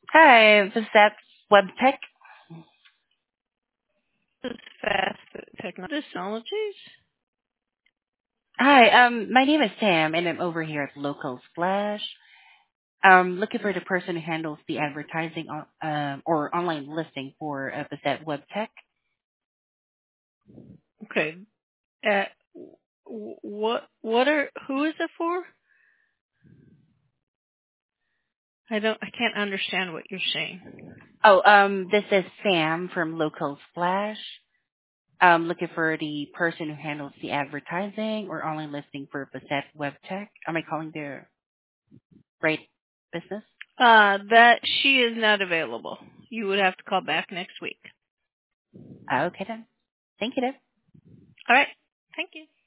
Hi, is that WebTech? This fast technologies. Hi, my name is Sam, and I'm over here at Local Splash. Looking for the person who handles the advertising or online listing for Bazette WebTech. Okay. Uh, who is it for? I can't understand what you're saying. Oh, this is Sam from Local Splash. Looking for the person who handles the advertising or online listing for Bazette WebTech. Am I calling the right business? That she is not available. You would have to call back next week. Okay then. Thank you then. All right. Thank you.